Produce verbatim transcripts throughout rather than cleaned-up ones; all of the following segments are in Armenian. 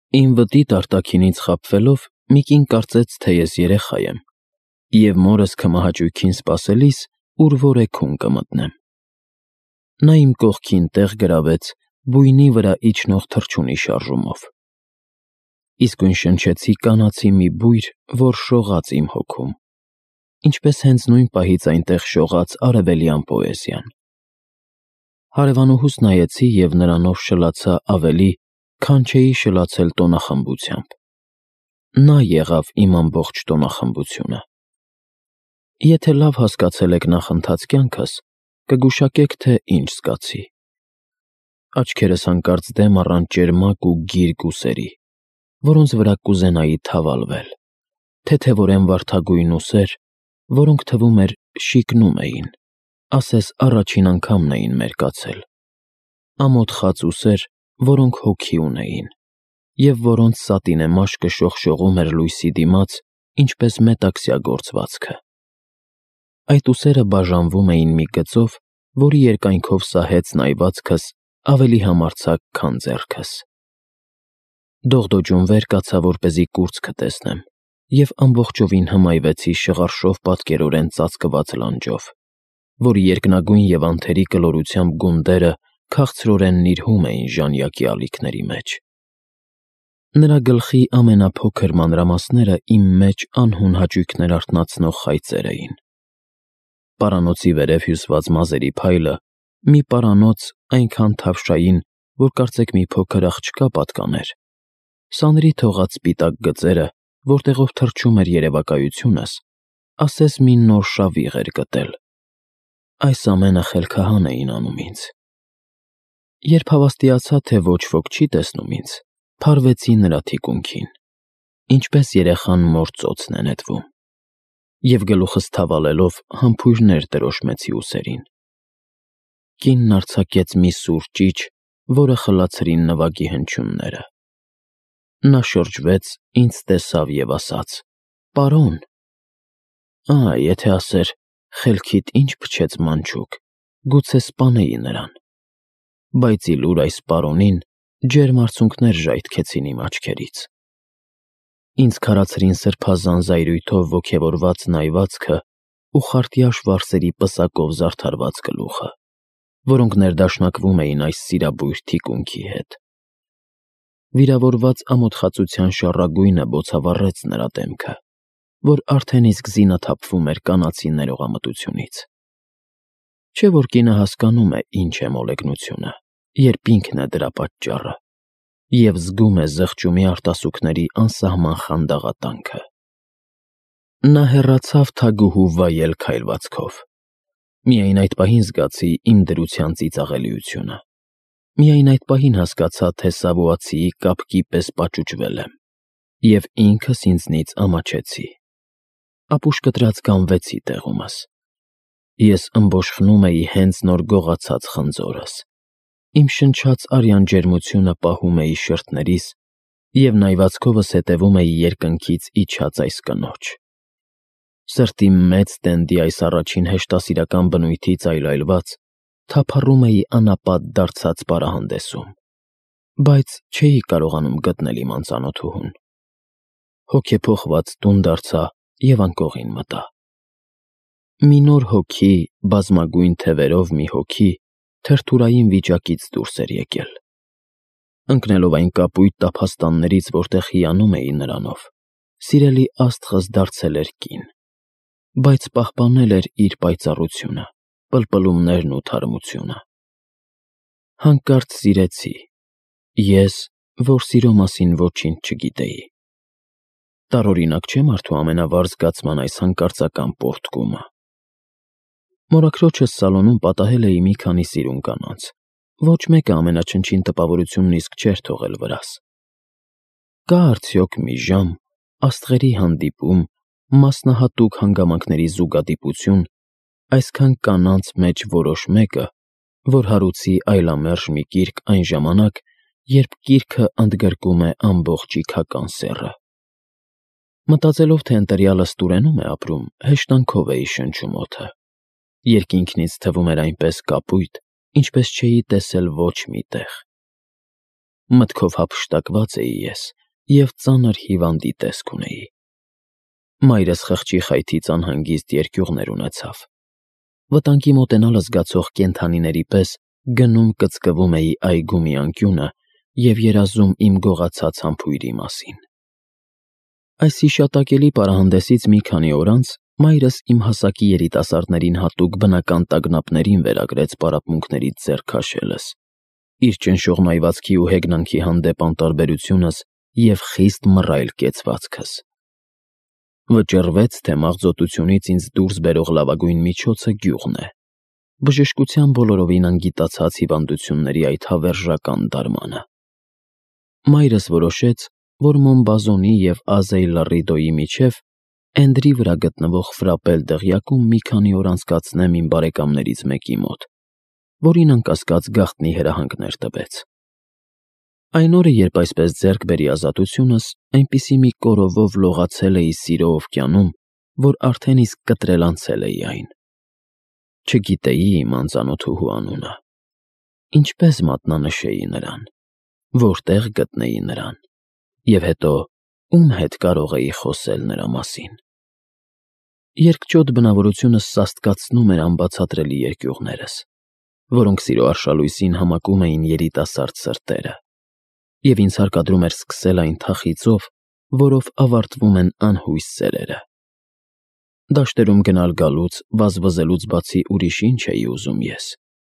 Իմ վտիտ արտաքինից խաբվելով մի կին կարծեց, թե ես երեխա եմ, և մորս քմահաճույքին սպասելիս ուր-որ էգում կմտնեմ։ Նա իմ կողքին տեղ գրավեց բույնի վրա իջնող թռչունի շարժումով։ Իսկույն շնչեցի կանացի մի բույր, որ շողաց իմ հոգում, ինչպես հենց նույն պահից այնտեղ շողաց արևելյան պոեզիան։ Հարևանուհուս նայեցի և նրանով շլացա ավելի, քան չէի շլացել տոնախմբությամբ։ Նա եղավ իմ ամբողջ տոնախմբությունը։ Եթե լավ հասկացել եք նախընթաց կյանքս, կգուշակեք, թե ինչ զգացի։ Աչքերս հանկարծ դեմ առան ճերմակ ու գիրք ուսերի, որոնց վրա կուզենայի թավալվել, թեթևորեն վարդագույն ուսեր, որոնք թվում էր շիկնում էին, ասես առաջին անգամն էին մերկացել, ամոթխած ուսեր, որոնք հոգի ունեին, և որոնց սատինե մաշկը շողշողում էր լույսի դիմաց, ինչպես մետաքսյա գործվածքը։ Այդ ուսերը բաժանվում էին մի գծով, որի երկայնքով սահեց նայվածքս ավելի համարձակ, քան ձեռքս։ Դողդոջուն վեր կացա, որպեսզի կուրծքը տեսնեմ, և ամբողջովին հմայվեցի շղարշով պատկերորեն ծածկված լանջով, որի երկնագույն և անթերի կլորությամբ գունդերը քաղցրորեն նիրհում էին ժանյակի ալիքների մեջ։ Նրա գլխի ամենափոքր մանրամասները իմ մեջ անհուն հաճույքներ արթնացնող խայծեր էին։ Պարանոցի վերև հյուսված մազերի փայլը, մի պարանոց այնքան թավշային, որ կարծեք մի փոքր աղջկա պատկաներ, սանրի թողած սպիտակ գծերը, որտեղով թռչում էր երևակայությունս, ասես մի նոր շավիղ էր գտել։ Այս ամենը խելքահան էին անում ինձ։ Երբ հավաստիացա, թե ոչ ոք չի տեսնում ինձ, փարվեցի նրա թիկունքին, ինչպես երեխան մոր ծոցն է նետվում, և գլուխս թավալելով համբույրներ տրոշմեցի ուսերին։ Կինն արձակեց մի սուր ճիչ, որը խլացրին նվագի հնչյունները։ Նա շրջվեց, ինձ տեսավ և ասաց. «Պարոն»։ Ա՜, եթե ասեր, խելքիդ ինչ փչեց մանչուկ, գուցե սպանեի նրան։ Բայց ի լուր այս պարոնին ջերմ արցունքներ ժայթքեցին իմ աչքերից։ Ինձ քարացրին սրբազան զայրույթով ոգևորված նայվածքը ու խարտյաշ վարսերի պսակով զարդարված գլուխը, որոնք ներդաշնակվում էին այս սիրաբույր թիկունքի հետ։ Վիրավորված ամոթխածության շառագույնը բոցավառեց նրա դեմքը, որ արդեն իսկ զինաթափվում էր կանացի ներողամտությունից։ Չէ՞ որ կինը հասկանում է ինչ է մոլեգնությունը, երբ ինքն է դրա պատճառը, և զգում է զղջումի արտասուքների անսահման խանդաղատանքը։ Նա հեռացավ թագուհու վայել քայլվածքով։ Միայն այդ պահին զգացի իմ դրության ծիծաղելիությունը։ Միայն այդ պահին հասկացա, թե Սավուացիի կապկի պես պաճուճվել եմ, և ինքս ինձնից ամաչեցի։ Ապուշ կտրած կանգնեցի տեղումս։ Ես ըմբոշխնում էի հենց նոր գողացած խնձորս։ Իմ շնչած արյան ջերմությունը պահում էի շրթներիս և նայվածքովս հետևում էի երկնքից իջած այս կնոջ։ Սրտի մեծ տենդի այս առաջին հեշտասիրական բնույթից այլայլված, թափառում էի անապատ դարձած պարահանդեսում, բայց չէի կարողանում գտնել իմ անծանոթուհուն։ Հոգեփոխված տուն դարձա և անկողին մտա։ Մի նոր հոգի, բազմագույն թևերով մի հոգի, թրթուրային վիճակից դուրս էր եկել։ Ընկնելով այն կապույտ տափաստաններից, որտեղ հիանում էի նրանով, սիրելի աստղս դարձել էր կին, բայց պահպանել էր իր պայծառությունը, պլպլումներն ու թարմությունը։ Հանկարծ սիրեցի, ես, որ սիրո մասին ոչինչ չգիտեի։ Տարօրինակ չէ մարդու ամենավառ զգացման այս հանկարծական պոռթկումը։ Մորաքրոջս սալոնում պատահել էի մի քանի սիրուն կանանց, ոչ մեկը ամենաչնչին տպավորությունն իսկ չէր թողել վրաս։ Կա՞ արդյոք մի ժամ, աստղերի հանդիպում, մասնահատուկ հանգամանքների զուգադիպություն, այսքան կանանց մեջ որոշ մեկը, որ հարուցի այլամերժ մի գիրք այն ժամանակ, երբ գիրքը ընդգրկում է ամբողջ իգական սեռը։ Մտածելով, թե ընտրյալը Ստուրենում է ապրում, հեշտանքով էի շնչում օդը։ Երկինքն ինձ թվում էր այնպես կապույտ, ինչպես չէի տեսել ոչ մի տեղ։ Մտքով հափշտակված էի ես, և ծանր հիվանդի տեսք ունեի։ Մայրս խղճի խայթից անհանգիստ երկյուղներ ունեցավ։ Վտանգի մոտենալը զգացող կենդանիների պես գնում կծկվում էի այգու մի անկյունը և երազում իմ գողացած համբույրի մասին։ Այս հիշատակելի պարահանդեսից մի քանի օր անց մայրս իմ հասակի երիտասարդներին հատուկ բնական տագնապներին վերագրեց պարապմունքներից ձեռ քաշելս, իր ճնշող մայվածքի ու հեգնանքի հանդեպ անտարբերությունս և խիստ մռայլ կեցվածքս։ Վճռվեց, թե մաղձոտությունից ինձ դուրս բերող լավագույն միջոցը գյուղն է, բժշկության բոլորովին անգիտացած հիվանդությունների այդ հավերժական դարմանը։ Մայրս որոշեց, որ Մոնբազոնի և Ազեյ Լռիդոյի միջև Էնդրի վրա գտնվող Ֆրապել դղյակում մի քանի օր անցկացնեմ իմ բարեկամներից մեկի մոտ, որին անկասկած գաղտնի հրահանգներ տվեց։ Այն օրը, երբ այսպես ձեռք բերի ազատությունս, այնպիսի մի կորովով լողացել էի սիրո օվկիանում, որ արդեն իսկ կտրել անցել էի այն։ Չգիտեի իմ անծանոթուհու անունը։ Ինչպե՞ս մատնանշեի նրան, որտեղ գտնեի նրան, և հետո ում հետ կարող էի խոսել նրա մասին։ Երկճոտ բնավորությունս սաստկացնում էր անբացատրելի երկյուղներս, որոնք սիրո արշալույսին համակում էին երիտասարդ սրտերը, և ինձ հարկադրում էր սկսել այն թախիծով, որով ավարտվում են անհույս սերերը։ Դաշտերում գնալ֊գալուց, վազվզելուց բացի ուրիշ ինչ էի ուզում ես։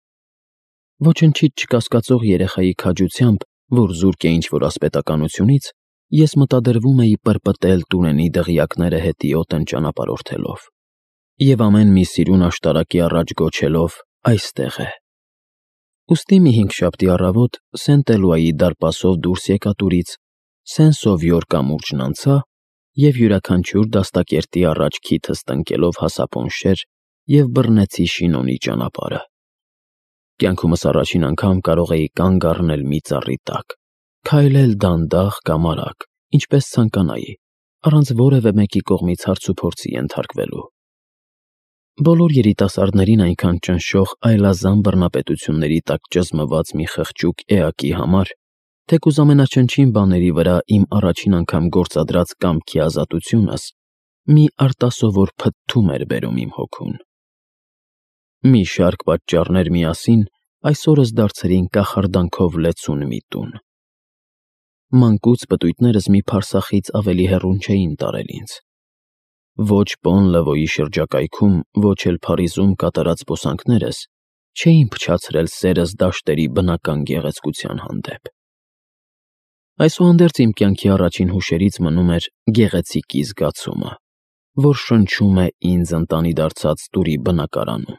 Ոչնչից չկասկածող երեխայի քաջությամբ, որ զուրկ է ինչ-որ ասպետականությունից, ես մտադրվում էի պրպտել Տուրենի դղյակները հետիոտն ճանապարհորդելով և ամեն մի սիրուն աշտարակի առաջ գոչելով. «Այստեղ է»։ Ուստի մի հինգշաբթի առավոտ Սենտ-Էլուայի դարպասով դուրս եկա տուրից, Սեն-Սովյոր կամուրջն անցա և յուրաքանչյուր դաստակերտի առաջ քիթս տնկելով հասա Պոնշեր և բռնեցի Շինոնի ճանապարհը։ Կյանքումս առաջին անգամ կարող էի կանգ առնել մի ծառի տակ, քայլել դանդաղ կամ արագ, ինչպես ցանկանայի, առանց որևէ մեկի կողմից հարցուփորձի ենթարկվելու։ Բոլոր երիտասարդներին այնքան ճնշող այլազան բռնապետությունների տակ ճզմված մի խղճուկ էակի համար, թեկուզ ամենաչնչին բաների վրա իմ առաջին անգամ գործադրած կամքի ազատությունս մի արտասովոր փթթում էր բերում իմ հոգուն։ Մի շարք պատճառներ միասին այսօրս դարձրին կախարդանքով լեցուն մի տուն։ Մանկուց պտույտներս մի փարսախից ավելի հեռուն չէին տարել ինձ։ Ոչ Պոն Լվոյի շրջակայքում, ոչ էլ Փարիզում կատարած զբոսանքներս չէին փչացրել սերս դաշտերի բնական գեղեցկության հանդեպ։ Այսուհանդերձ իմ կյանքի առաջին հուշերից մնում էր գեղեցիկի զգացումը, որ շնչում է ինձ ընտանի դարձած տուրի բնակարանում։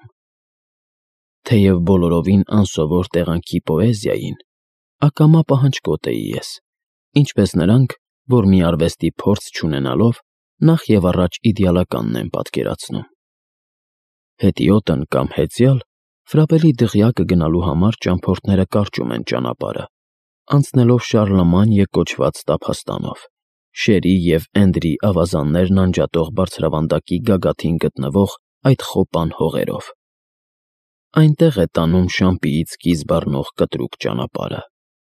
Թեև բոլորովին անսովոր տեղանքի պոեզիային, ակամա պահանջկոտ էի ես, ինչպես նրանք, որ մի արվեստի փորձ չունենալով, նախ և առաջ իդեալականն են պատկերացնում։ Հետիոտն կամ հեծյալ Ֆրապելի դղյակը գնալու համար ճամփորդները կարճում են ճանապարհը, անցնելով Շարլմանյե կոչված տափաստանով, Շերի և Էնդրի ավազաններն անջատող բարձրավանդակի գագաթին գտնվող այդ խոպան հողերով։ Այնտեղ է տանում Շամպիից կից բռնող կտրուկ ճանապարհը։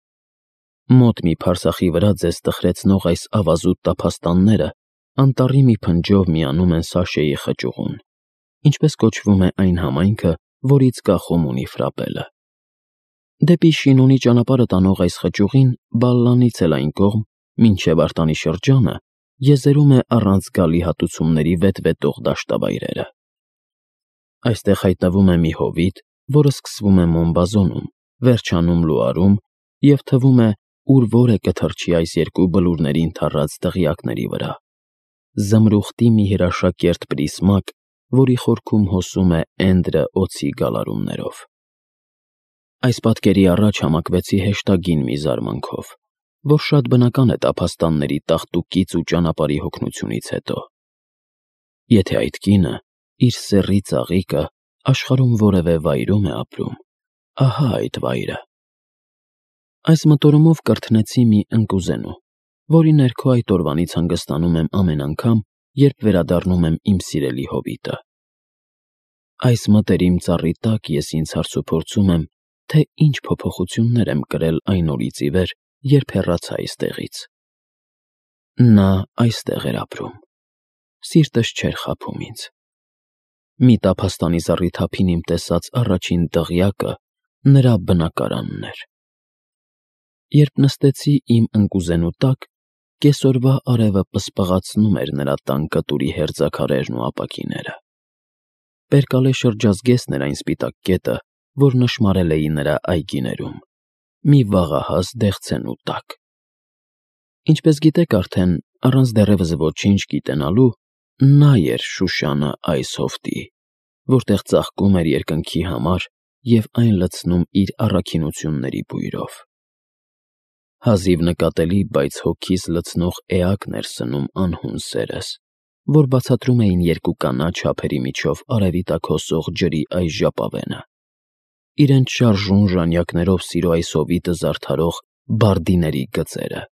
Մոտ մի փարսախի վրա ձեզ տխրեցնող այս ավազուտ տափաստանները անտառի մի փնջով միանում են Սաշեի խճուղուն, ինչպես կոչվում է այն համայնքը, որից կախում ունի Ֆրապելը։ Դեպի Շինոնի ճանապարհը տանող այս խճուղին Բալլանից էլ այն կողմ, մինչև Արտանի շրջանը, եզերում է առանց զգալի հատուցումների վետվետող դաշտավայրերը։ Այստեղ հայտնվում է մի հովիտ, որը սկսվում է Մոնբազոնում, վերջանում Լուարում և թվում է, ուր որ է կթռչի այս երկու բլուրների ընդառած դղյակների վրա։ Զմրուխտի մի հրաշակերտ պրիսմակ, որի խորքում հոսում է Էնդրը օձի գալարումներով։ Այս պատկերի առաջ համակվեցի հեշտագին մի զարմանքով, որ շատ բնական է տափաստանների տաղտուկից ու ճանապարհի հոգնությունից հետո։ Եթե այդ կինը իր սեռի ծաղիկը աշխարհում որևէ վայրում է ապրում, ահա այդ վայրը։ Այս մտորումով կրթնեցի մի ընկուզենու, որի ներքո այդ օրվանից հանգստանում եմ ամեն անգամ, երբ վերադառնում եմ իմ սիրելի հովիտը։ Այս մտերիմ ծառի տակ ես ինձ հարցուփորձում եմ, թե ինչ փոփոխություններ եմ կրել այն օրից ի վեր, երբ հեռացա այստեղից։ Նա այստեղ էր ապրում։ Սիրտս չէր խաբում ինձ։ Մի տափաստանի զառիթափին իմ տեսած առաջին դղյակը նրա բնակարանն էր։ Երբ նստեցի իմ ընկուզենու տակ, կեսօրվա արևը պսպղացնում էր նրա տան կտուրի հերձաքարերն ու ապակիները։ Պերկալե շրջազգեստն էր այն սպիտակ կետը, որ նշմարել էի նրա այգիներում, մի վաղահաս դեղցենու տակ։ Ինչպես գիտեք արդեն, առանց դեռևս ոչինչ գիտենալու, նա էր Շուշանը այս հովտի, որտեղ ծաղկում էր երկնքի համար և այն լցնում իր առաքինությունների բույրով։ Հազիվ նկատելի, բայց հոգիս լցնող էակն էր սնում անհուն սերս, որ բացատրում էին երկու կանաչ ափերի միջով արևի տակ հոսող ջրի այս ժապավենը, իրենց շարժուն ժանյակներով սիրո այս հովիտը զարդարող բարդիների գծերը։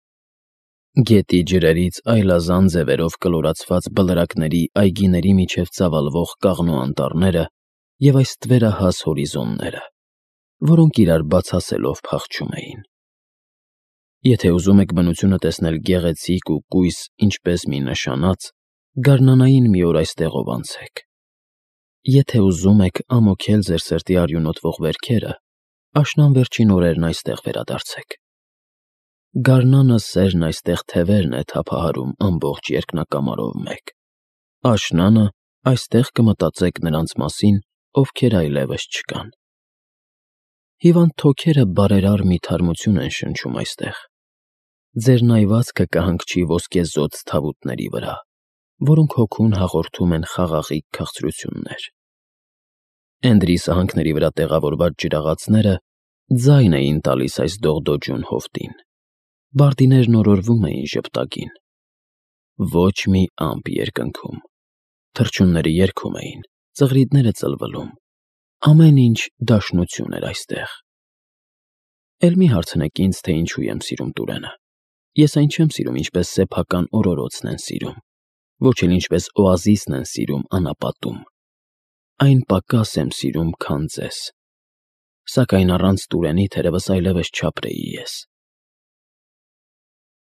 Գետի ջրերից այլազան ձևերով կլորացված բլրակների այգիների միջև ծավալվող կաղնու անտառները և այս ստվերահաս հորիզոնները, որոնք իրար բացասելով փախչում էին։ Եթե ուզում եք բնությունը տեսնել գեղեցիկ ու կույս ինչպես մի նշանած, գարնանային մի օր այստեղով անցեք։ Եթե ուզում եք ամոքել ձեր սրտի արյունոտվող վերքերը, աշնան վերջին օրերն այստեղ վերադարձեք։ Գարնանը սերն այստեղ թևերն է թափահարում ամբողջ երկնակամարով մեկ։ Աշնանը այստեղ կմտածեք նրանց մասին, ովքեր այլևս չկան։ Հիվանդ թոքերը բարերար մի թարմություն են շնչում այստեղ։ Ձեր նայվածքը կհանգչի ոսկեզօծ թավուտների վրա, որոնք հոգուն հաղորդում են խաղաղիկ քաղցրություններ։ Էնդրի սահանքների վրա տեղավորված ջրաղացները ձայն էին տալիս այս դողդոջուն հովտին։ Բարդիներն օրորվում էին ժպտակին։ Ոչ մի ամպ երկնքում։ Թռչունները երգում էին, ծղրիդները ծլվլում։ Ամեն ինչ դաշնություն էր այստեղ։ Էլ մի հարցնեք ինձ, թե ինչու եմ սիրում Տուրենը։ Ես այն չեմ սիրում, ինչպես սեփական օրորոցն են սիրում, ոչ էլ ինչպես օազիսն են սիրում անապատում։ Այն պակաս եմ սիրում, քան ձեզ։ Սակայն առանց Տուրենի թերևս այլևս չապրեի ես։